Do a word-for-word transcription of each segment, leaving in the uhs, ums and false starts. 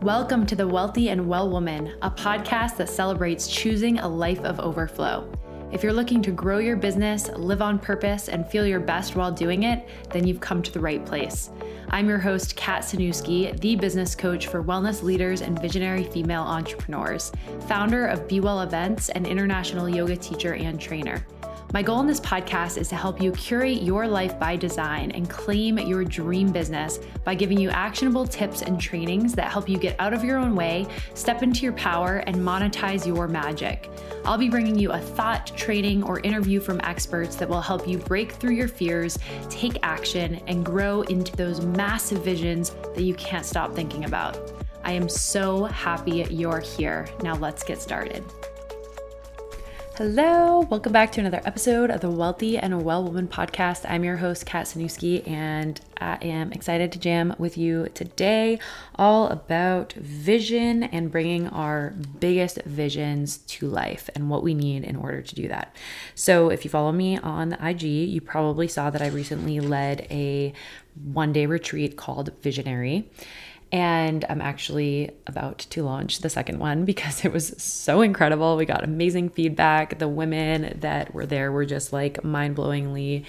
Welcome to The Wealthy and Well Woman, a podcast that celebrates choosing a life of overflow. If you're looking to grow your business, live on purpose, and feel your best while doing it, then you've come to the right place. I'm your host, Kat Sanuski, the business coach for wellness leaders and visionary female entrepreneurs, founder of Be Well Events, and international yoga teacher and trainer. My goal in this podcast is to help you curate your life by design and claim your dream business by giving you actionable tips and trainings that help you get out of your own way, step into your power, and monetize your magic. I'll be bringing you a thought, training, or interview from experts that will help you break through your fears, take action, and grow into those massive visions that you can't stop thinking about. I am so happy you're here. Now let's get started. Hello, welcome back to another episode of the Wealthy and Well Woman podcast. I'm your host, Kat Sanuski, and I am excited to jam with you today all about vision and bringing our biggest visions to life and what we need in order to do that. So if you follow me on the I G, you probably saw that I recently led a one-day retreat called Visionary. And I'm actually about to launch the second one because it was so incredible. We got amazing feedback. The women that were there were just like mind-blowingly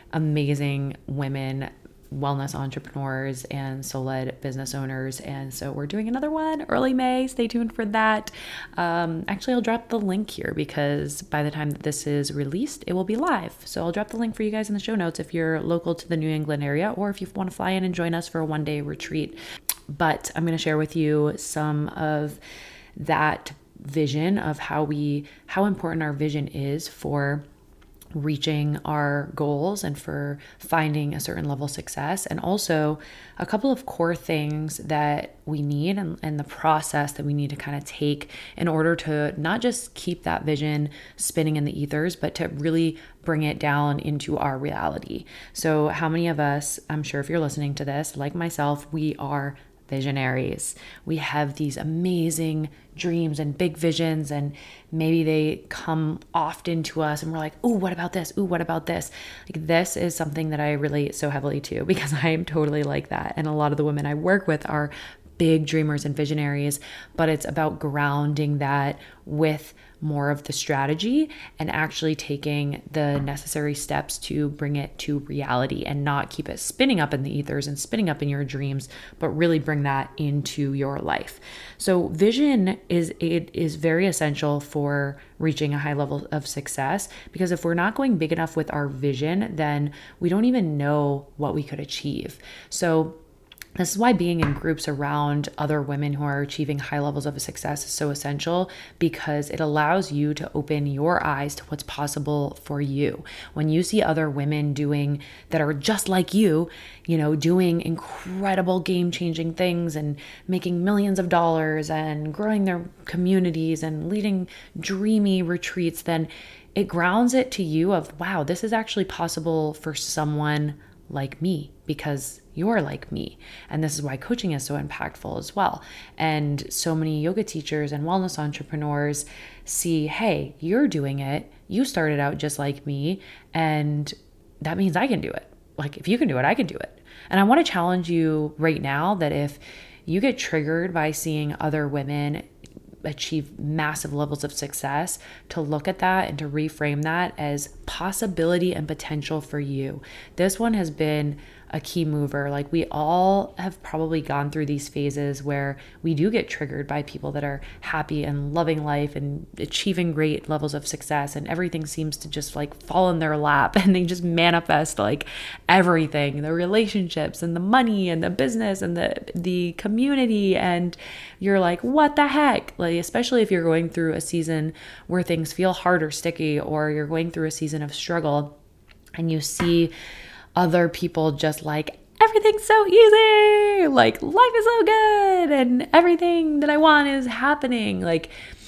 amazing women, wellness entrepreneurs and soul-led business owners. And so we're doing another one early May. Stay tuned for that. Um, actually, I'll drop the link here because by the time that this is released, it will be live. So I'll drop the link for you guys in the show notes if you're local to the New England area or if you want to fly in and join us for a one-day retreat. But I'm going to share with you some of that vision of how we, how important our vision is for reaching our goals and for finding a certain level of success, and also a couple of core things that we need and, and the process that we need to kind of take in order to not just keep that vision spinning in the ethers, but to really bring it down into our reality. So how many of us, I'm sure if you're listening to this, like myself, we are visionaries. We have these amazing dreams and big visions, and maybe they come often to us and we're like, oh, what about this? Oh, what about this? Like, this is something that I relate so heavily to because I am totally like that. And a lot of the women I work with are big dreamers and visionaries, but it's about grounding that with more of the strategy and actually taking the necessary steps to bring it to reality and not keep it spinning up in the ethers and spinning up in your dreams, but really bring that into your life. So vision is it is very essential for reaching a high level of success, because if we're not going big enough with our vision, then we don't even know what we could achieve. So this is why being in groups around other women who are achieving high levels of success is so essential, because it allows you to open your eyes to what's possible for you. When you see other women doing that are just like you, you know, doing incredible game-changing things and making millions of dollars and growing their communities and leading dreamy retreats, then it grounds it to you of, wow, this is actually possible for someone like me because you're like me. And this is why coaching is so impactful as well. And so many yoga teachers and wellness entrepreneurs see, hey, you're doing it. You started out just like me. And that means I can do it. Like, if you can do it, I can do it. And I want to challenge you right now that if you get triggered by seeing other women achieve massive levels of success, to look at that and to reframe that as possibility and potential for you. This one has been a key mover. Like, we all have probably gone through these phases where we do get triggered by people that are happy and loving life and achieving great levels of success, and everything seems to just like fall in their lap and they just manifest like everything, the relationships and the money and the business and the the community, and you're like, what the heck? Like, especially if you're going through a season where things feel hard or sticky, or you're going through a season of struggle and you see other people just like, everything's so easy, like life is so good and everything that I want is happening. Like,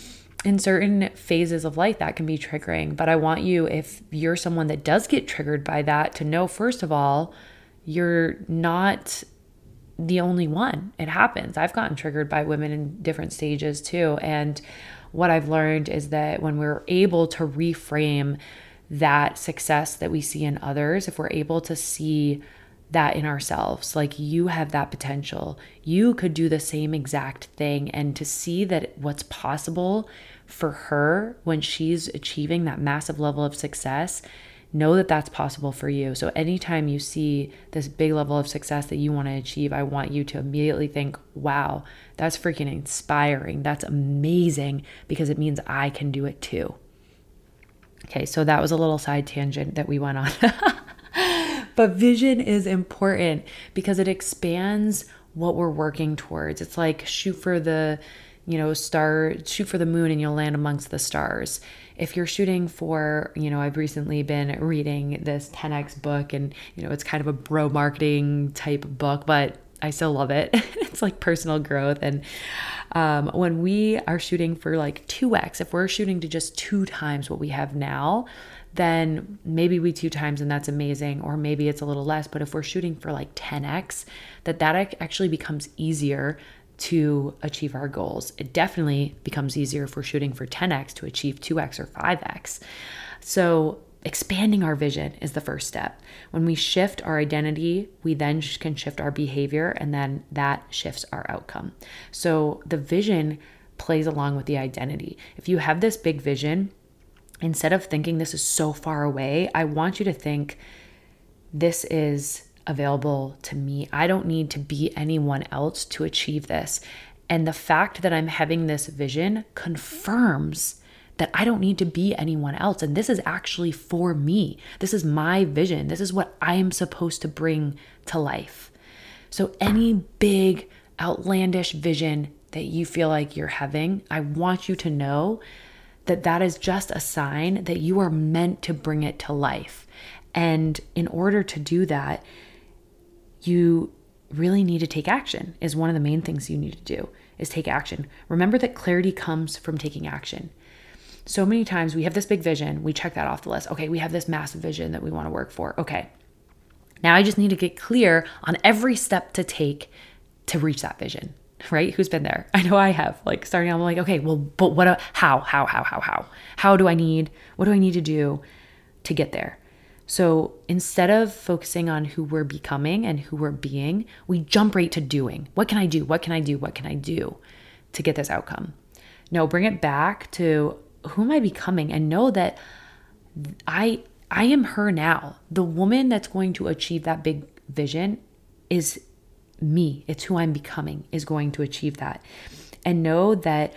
in certain phases of life that can be triggering. But I want you, if you're someone that does get triggered by that, to know, first of all, you're not the only one. It happens. I've gotten triggered by women in different stages too. And what I've learned is that when we're able to reframe that success that we see in others, if we're able to see that in ourselves. Like, you have that potential. You could do the same exact thing. And to see that what's possible for her when she's achieving that massive level of success, know that that's possible for you. So anytime you see this big level of success that you want to achieve, I want you to immediately think, wow, that's freaking inspiring. That's amazing, because it means I can do it too. Okay, so that was a little side tangent that we went on. But vision is important because it expands what we're working towards. It's like shoot for the, you know, star, shoot for the moon and you'll land amongst the stars. If you're shooting for, you know, I've recently been reading this ten X book, and, you know, it's kind of a bro marketing type book, but I still love it. It's like personal growth. And um, when we are shooting for like two X, if we're shooting to just two times what we have now, then maybe we two times and that's amazing. Or maybe it's a little less. But if we're shooting for like ten X, that that actually becomes easier to achieve our goals. It definitely becomes easier if we're shooting for ten X to achieve two X or five X. So expanding our vision is the first step. When we shift our identity, we then can shift our behavior, and then that shifts our outcome. So the vision plays along with the identity. If you have this big vision, instead of thinking this is so far away, I want you to think this is available to me. I don't need to be anyone else to achieve this. And the fact that I'm having this vision confirms that I don't need to be anyone else. And this is actually for me. This is my vision. This is what I am supposed to bring to life. So any big, outlandish vision that you feel like you're having, I want you to know that that is just a sign that you are meant to bring it to life. And in order to do that, you really need to take action. Is one of the main things you need to do, is take action. Remember that clarity comes from taking action. So many times we have this big vision, we check that off the list. Okay, we have this massive vision that we want to work for. Okay, now I just need to get clear on every step to take to reach that vision, right? Who's been there? I know I have. Like starting out, I'm like, okay, well, but what, how, how, how, how, how? How do I need, what do I need to do to get there? So instead of focusing on who we're becoming and who we're being, we jump right to doing. What can I do? What can I do? What can I do to get this outcome? No, bring it back to who am I becoming, and know that I I am her now. The woman that's going to achieve that big vision is me. It's who I'm becoming is going to achieve that. And know that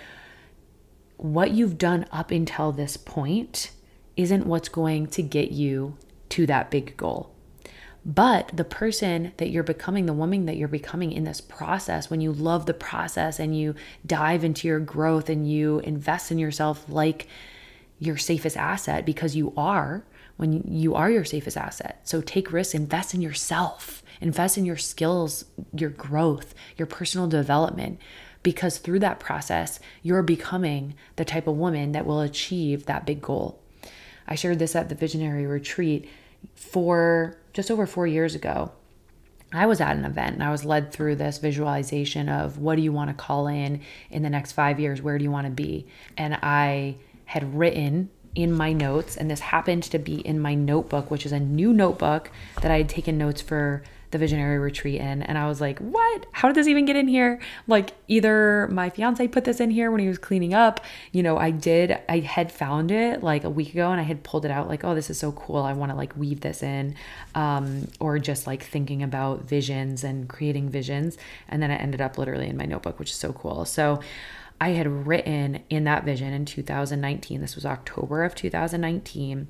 what you've done up until this point isn't what's going to get you to that big goal. But the person that you're becoming, the woman that you're becoming in this process, when you love the process and you dive into your growth and you invest in yourself like your safest asset, because you are, when you are your safest asset. So take risks, invest in yourself, invest in your skills, your growth, your personal development, because through that process, you're becoming the type of woman that will achieve that big goal. I shared this at the Visionary Retreat for just over four years ago. I was at an event and I was led through this visualization of what do you want to call in in the next five years? Where do you want to be? And I had written in my notes, and this happened to be in my notebook, which is a new notebook that I had taken notes for the Visionary Retreat in. And I was like, what? How did this even get in here? Like, either my fiance put this in here when he was cleaning up. You know, I did, I had found it like a week ago and I had pulled it out like, oh, this is so cool. I want to like weave this in, um, or just like thinking about visions and creating visions. And then it ended up literally in my notebook, which is so cool. So I had written in that vision in two thousand nineteen, this was October of two thousand nineteen,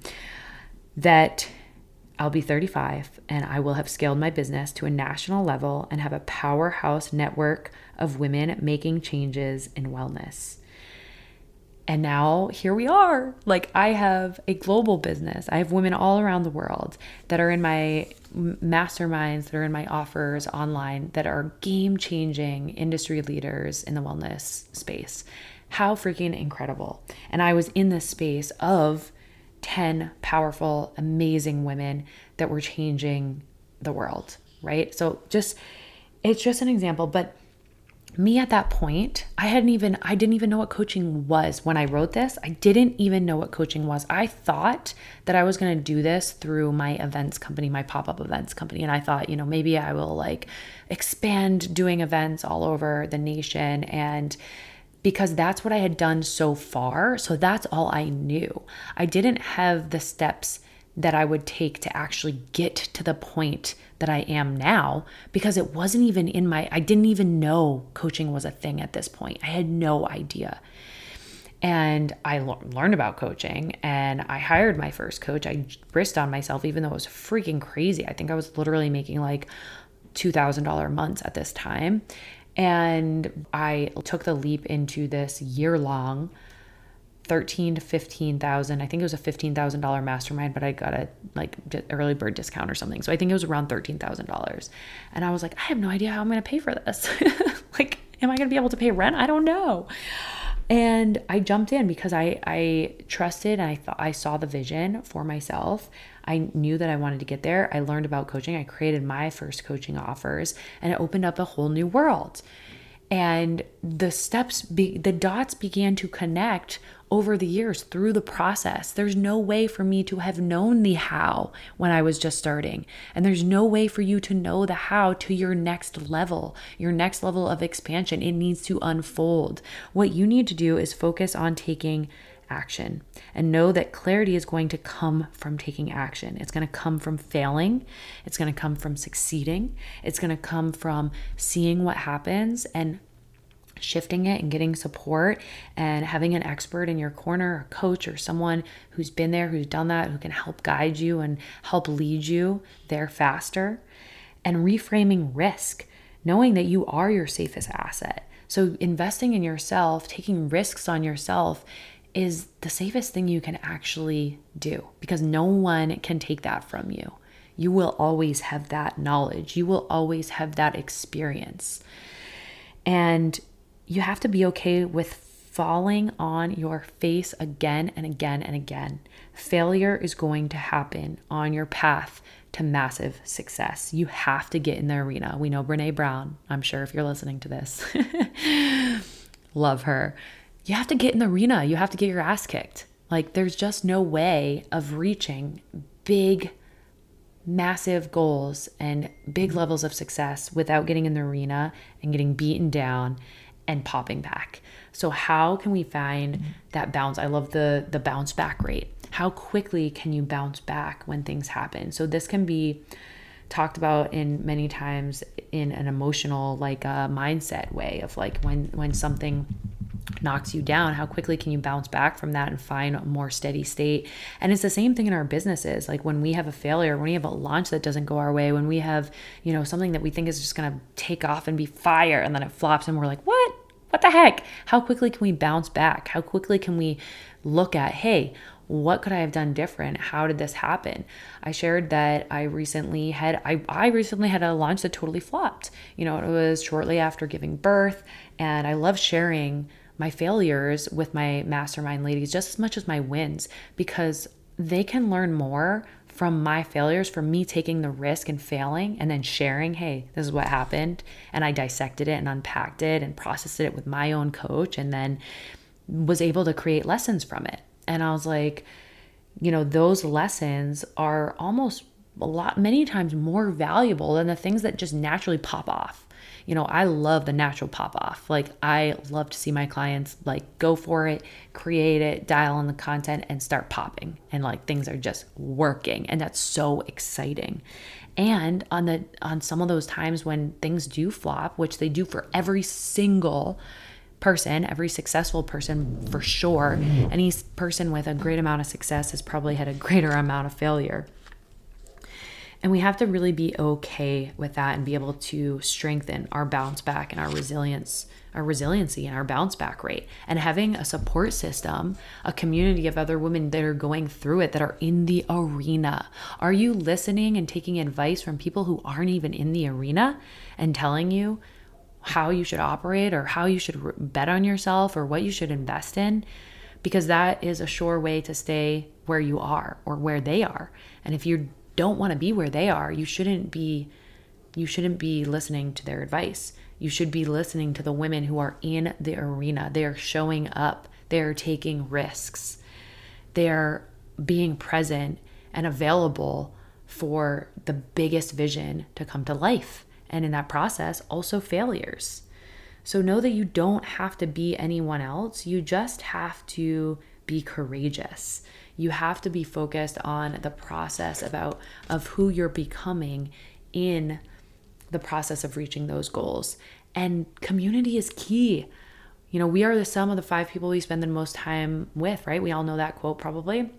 that I'll be thirty-five and I will have scaled my business to a national level and have a powerhouse network of women making changes in wellness. And now here we are. Like, I have a global business. I have women all around the world that are in my masterminds, that are in my offers online, that are game-changing industry leaders in the wellness space. How freaking incredible. And I was in this space of ten powerful, amazing women that were changing the world, right? So just, it's just an example, but me at that point, I hadn't even, I didn't even know what coaching was when I wrote this. I didn't even know what coaching was. I thought that I was going to do this through my events company, my pop-up events company. And I thought, you know, maybe I will like expand doing events all over the nation. And because that's what I had done so far. So that's all I knew. I didn't have the steps that I would take to actually get to the point that I am now, because it wasn't even in my, I didn't even know coaching was a thing at this point. I had no idea. And I l- learned about coaching and I hired my first coach. I risked on myself, even though it was freaking crazy. I think I was literally making like two thousand dollars months at this time. And I took the leap into this year long thirteen to fifteen thousand. I think it was a fifteen thousand dollars mastermind, but I got a like early bird discount or something. So I think it was around thirteen thousand dollars. And I was like, I have no idea how I'm going to pay for this. Like, am I going to be able to pay rent? I don't know. And I jumped in because I, I trusted and I thought I saw the vision for myself. I knew that I wanted to get there. I learned about coaching. I created my first coaching offers and it opened up a whole new world. And the steps, be, the dots began to connect over the years through the process. There's no way for me to have known the how when I was just starting. And there's no way for you to know the how to your next level, your next level of expansion. It needs to unfold. What you need to do is focus on taking action and know that clarity is going to come from taking action. It's going to come from failing. It's going to come from succeeding. It's going to come from seeing what happens and shifting it and getting support and having an expert in your corner, a coach or someone who's been there, who's done that, who can help guide you and help lead you there faster. And reframing risk, knowing that you are your safest asset. So investing in yourself, taking risks on yourself is the safest thing you can actually do, because no one can take that from you. You will always have that knowledge. You will always have that experience. And you have to be okay with falling on your face again and again and again. Failure is going to happen on your path to massive success. You have to get in the arena. We know Brené Brown. I'm sure if you're listening to this, love her. You have to get in the arena. You have to get your ass kicked. Like, there's just no way of reaching big, massive goals and big levels of success without getting in the arena and getting beaten down and popping back. So how can we find that bounce? I love the the bounce back rate. How quickly can you bounce back when things happen? So this can be talked about in many times in an emotional, like a mindset way of like when when something knocks you down, how quickly can you bounce back from that and find a more steady state? And it's the same thing in our businesses. Like when we have a failure, when we have a launch that doesn't go our way, when we have, you know, something that we think is just going to take off and be fire and then it flops and we're like, what? What the heck? How quickly can we bounce back? How quickly can we look at, hey, what could I have done different? How did this happen? I shared that I recently had, I, I recently had a launch that totally flopped. You know, it was shortly after giving birth, and I love sharing my failures with my mastermind ladies just as much as my wins, because they can learn more from my failures, from me taking the risk and failing and then sharing, hey, this is what happened. And I dissected it and unpacked it and processed it with my own coach, and then was able to create lessons from it. And I was like, you know, those lessons are almost a lot, many times more valuable than the things that just naturally pop off. You know, I love the natural pop off. Like, I love to see my clients like go for it, create it, dial in the content and start popping. And like things are just working. And that's so exciting. And on the on some of those times when things do flop, which they do for every single person, every successful person for sure, any person with a great amount of success has probably had a greater amount of failure. And we have to really be okay with that and be able to strengthen our bounce back and our resilience, our resiliency and our bounce back rate. And having a support system, a community of other women that are going through it, that are in the arena. Are you listening and taking advice from people who aren't even in the arena and telling you how you should operate or how you should bet on yourself or what you should invest in? Because that is a sure way to stay where you are or where they are. And if you don't want to be where they are, you shouldn't be you shouldn't be listening to their advice. You should be listening to the women who are in the arena. They are showing up. They are taking risks. They are being present and available for the biggest vision to come to life. And in that process, also failures. So know that you don't have to be anyone else. You just have to be courageous. You have to be focused on the process about of who you're becoming in the process of reaching those goals. And community is key. You know, we are the sum of the five people we spend the most time with, right? We all know that quote probably.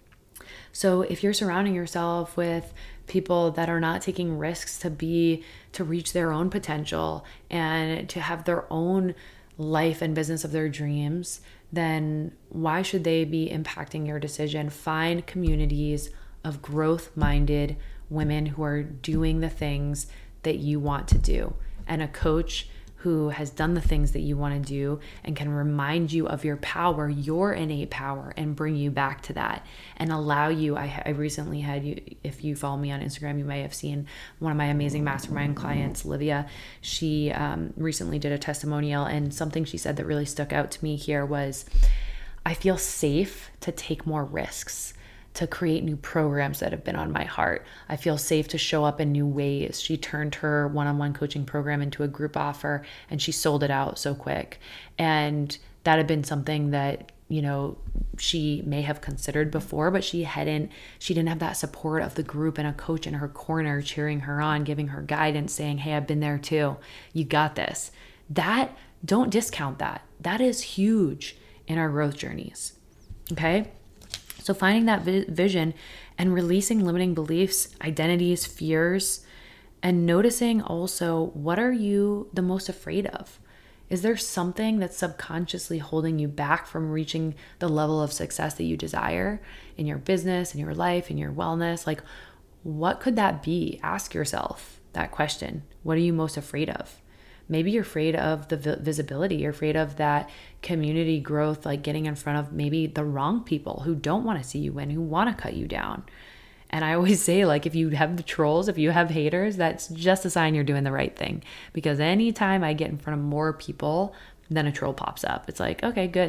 So if you're surrounding yourself with people that are not taking risks to be, to reach their own potential and to have their own life and business of their dreams, then why should they be impacting your decision? Find communities of growth-minded women who are doing the things that you want to do, and a coach who has done the things that you want to do and can remind you of your power, your innate power, and bring you back to that and allow you. I, I recently had you, if you follow me on Instagram, you may have seen one of my amazing mastermind clients, Livia. She um, recently did a testimonial, and something she said that really stuck out to me here was, I feel safe to take more risks, to create new programs that have been on my heart. I feel safe to show up in new ways. She turned her one-on-one coaching program into a group offer, and she sold it out so quick. And that had been something that, you know, she may have considered before, but she hadn't, she didn't have that support of the group and a coach in her corner cheering her on, giving her guidance, saying, hey, I've been there too. You got this. That, don't discount that. That is huge in our growth journeys. Okay? So finding that vi- vision and releasing limiting beliefs, identities, fears, and noticing also, what are you the most afraid of? Is there something that's subconsciously holding you back from reaching the level of success that you desire in your business, in your life, in your wellness? Like, what could that be? Ask yourself that question. What are you most afraid of? Maybe you're afraid of the visibility. You're afraid of that community growth, like getting in front of maybe the wrong people who don't want to see you win, who want to cut you down. And I always say, like, if you have the trolls, if you have haters, that's just a sign you're doing the right thing. Because anytime I get in front of more people, then a troll pops up. It's like, okay, good.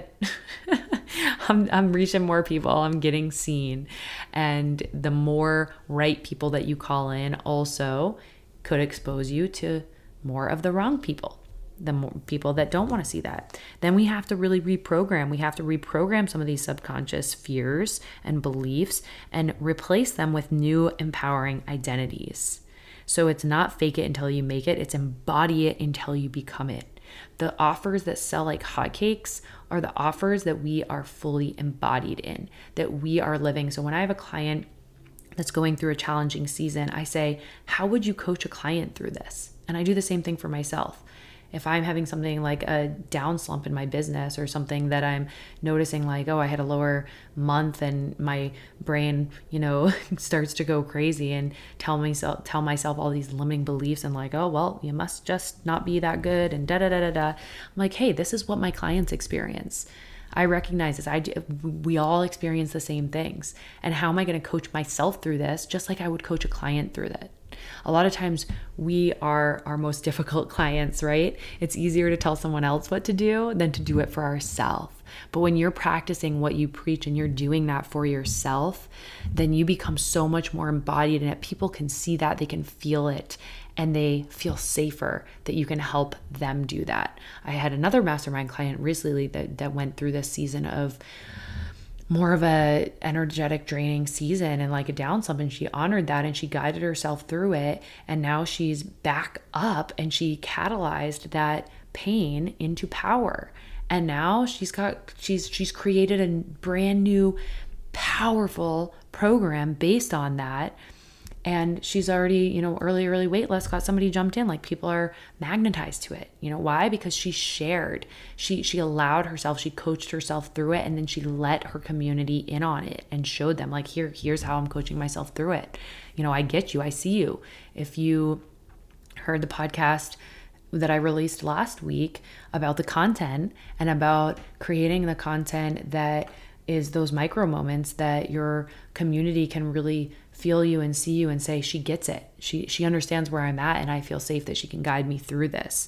I'm, I'm reaching more people. I'm getting seen. And the more right people that you call in also could expose you to more of the wrong people, the more people that don't want to see that. Then we have to really reprogram. We have to reprogram some of these subconscious fears and beliefs and replace them with new empowering identities. So it's not fake it until you make it. It's embody it until you become it. The offers that sell like hotcakes are the offers that we are fully embodied in, that we are living. So when I have a client that's going through a challenging season, I say, how would you coach a client through this? And I do the same thing for myself. If I'm having something like a down slump in my business, or something that I'm noticing like, oh, I had a lower month and my brain, you know, starts to go crazy and tell myself, tell myself all these limiting beliefs and like, oh, well, you must just not be that good and da da da da da. I'm like, hey, this is what my clients experience. I recognize this. I do, we all experience the same things. And how am I going to coach myself through this, just like I would coach a client through that? A lot of times we are our most difficult clients, right? It's easier to tell someone else what to do than to do it for ourselves. But when you're practicing what you preach and you're doing that for yourself, then you become so much more embodied in it. People can see that, they can feel it, and they feel safer that you can help them do that. I had another mastermind client recently that, that went through this season of more of a energetic draining season and like a down slump, and she honored that and she guided herself through it, and now she's back up and she catalyzed that pain into power, and now she's got she's she's created a brand new powerful program based on that. And she's already, you know, early, early wait list got somebody jumped in. Like, people are magnetized to it. You know why? Because she shared. She she allowed herself, she coached herself through it, and then she let her community in on it and showed them, like, here, here's how I'm coaching myself through it. You know, I get you. I see you. If you heard the podcast that I released last week about the content and about creating the content that is those micro moments that your community can really feel you and see you and say, she gets it. She she understands where I'm at, and I feel safe that she can guide me through this.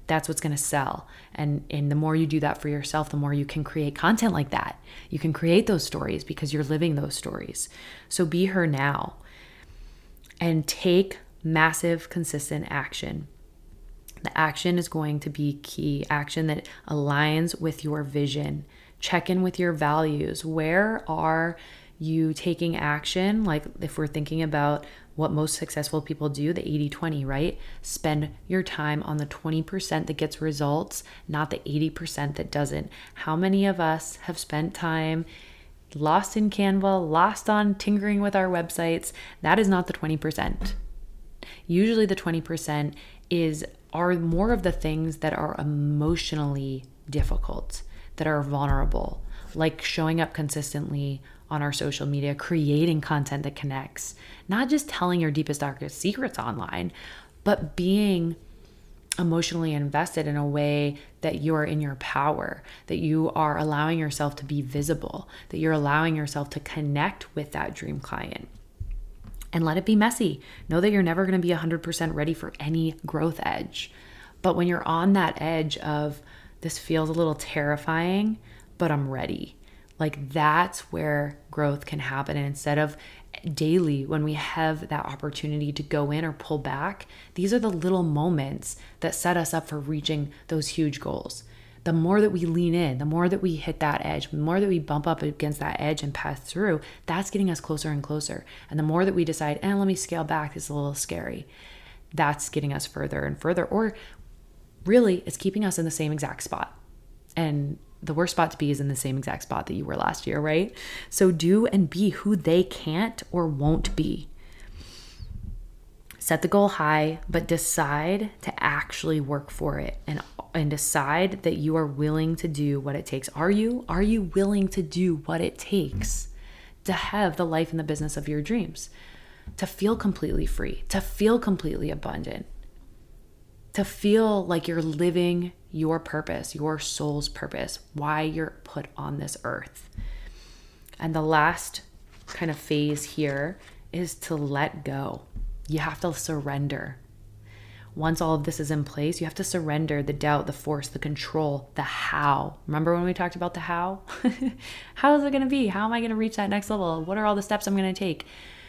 That's what's going to sell. And, and the more you do that for yourself, the more you can create content like that. You can create those stories because you're living those stories. So be her now and take massive, consistent action. The action is going to be key. Action that aligns with your vision. Check in with your values. Where are you taking action? Like if we're thinking about what most successful people do, the eighty twenty, right? Spend your time on the twenty percent that gets results, not the eighty percent that doesn't. How many of us have spent time lost in Canva, lost on tinkering with our websites? That is not the twenty percent. Usually the twenty percent is are more of the things that are emotionally difficult, that are vulnerable, like showing up consistently on our social media, creating content that connects, not just telling your deepest, darkest secrets online, but being emotionally invested in a way that you are in your power, that you are allowing yourself to be visible, that you're allowing yourself to connect with that dream client. And let it be messy. Know that you're never going to be one hundred percent ready for any growth edge. But when you're on that edge of this feels a little terrifying, but I'm ready, like that's where growth can happen. And instead of daily, when we have that opportunity to go in or pull back, these are the little moments that set us up for reaching those huge goals. The more that we lean in, the more that we hit that edge, the more that we bump up against that edge and pass through, that's getting us closer and closer. And the more that we decide, eh, let me scale back, this is a little scary, that's getting us further and further. Or really, it's keeping us in the same exact spot. And the worst spot to be is in the same exact spot that you were last year, right? So do and be who they can't or won't be. Set the goal high, but decide to actually work for it and and decide that you are willing to do what it takes. Are you? Are you willing to do what it takes to have the life and the business of your dreams? To feel completely free, to feel completely abundant, to feel like you're living your purpose, your soul's purpose, why you're put on this earth. And the last kind of phase here is to let go. You have to surrender. Once all of this is in place, you have to surrender the doubt, the force, the control, the how. Remember when we talked about the how? How is it going to be? How am I going to reach that next level? What are all the steps I'm going to take?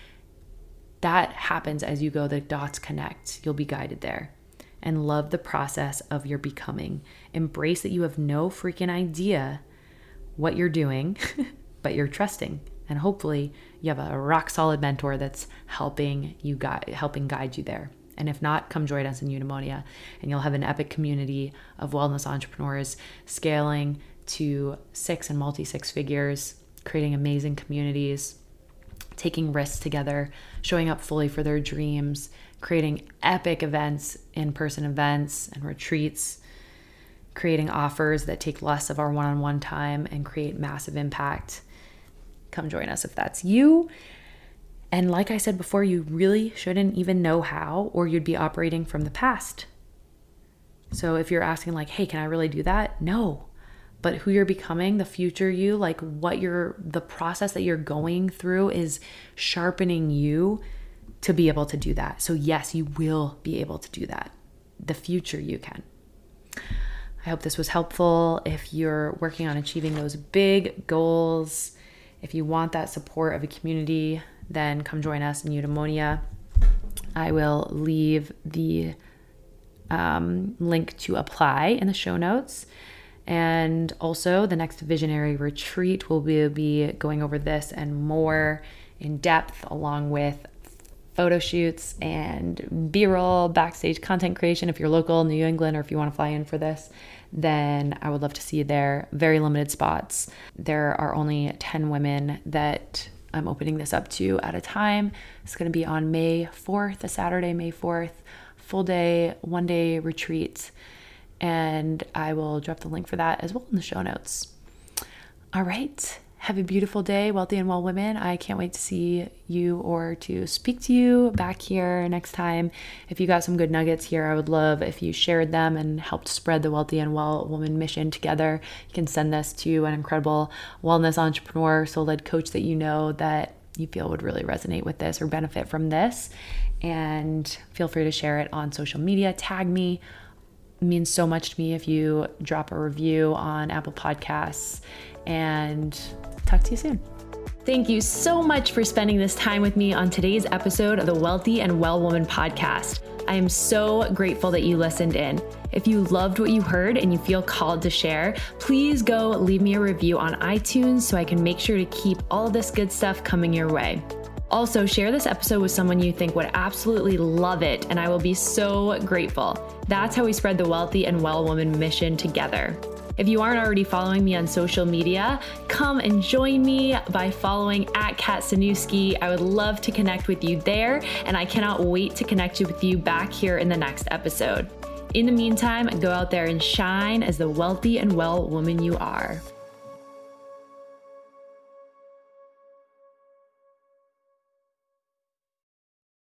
That happens as you go, the dots connect. You'll be guided there. And love the process of your becoming. Embrace that you have no freaking idea what you're doing, but you're trusting. And hopefully you have a rock solid mentor that's helping you guide, helping guide you there. And if not, come join us in Eudaimonia, and you'll have an epic community of wellness entrepreneurs scaling to six and multi six figures, creating amazing communities, taking risks together, showing up fully for their dreams, creating epic events, in-person events and retreats, creating offers that take less of our one-on-one time and create massive impact. Come join us if that's you. And like I said before, you really shouldn't even know how, or you'd be operating from the past. So if you're asking like, hey, can I really do that? No. But who you're becoming, the future you, like what you're, the process that you're going through is sharpening you to be able to do that. So yes, you will be able to do that. The future you can. I hope this was helpful. If you're working on achieving those big goals, if you want that support of a community, then come join us in Eudaimonia. I will leave the um, link to apply in the show notes. And also the next Visionary Retreat will be, be going over this and more in depth, along with photo shoots and B-roll, backstage content creation. If you're local in New England, or if you want to fly in for this, then I would love to see you there. Very limited spots. There are only ten women that I'm opening this up to at a time. It's going to be on May fourth, a Saturday, May fourth, full day, one day retreat. And I will drop the link for that as well in the show notes. All right. Have a beautiful day, Wealthy and Well Women. I can't wait to see you or to speak to you back here next time. If you got some good nuggets here, I would love if you shared them and helped spread the Wealthy and Well Woman mission together. You can send this to an incredible wellness entrepreneur, soul-led coach that you know that you feel would really resonate with this or benefit from this. And feel free to share it on social media. Tag me means so much to me if you drop a review on Apple Podcasts, and talk to you soon. Thank you so much for spending this time with me on today's episode of the Wealthy and Well Woman podcast. I am so grateful that you listened in. If you loved what you heard and you feel called to share, please go leave me a review on iTunes so I can make sure to keep all this good stuff coming your way. Also, share this episode with someone you think would absolutely love it, and I will be so grateful. That's how we spread the Wealthy and Well Woman mission together. If you aren't already following me on social media, come and join me by following at Kat Sanewski. I would love to connect with you there, and I cannot wait to connect with you back here in the next episode. In the meantime, go out there and shine as the wealthy and well woman you are.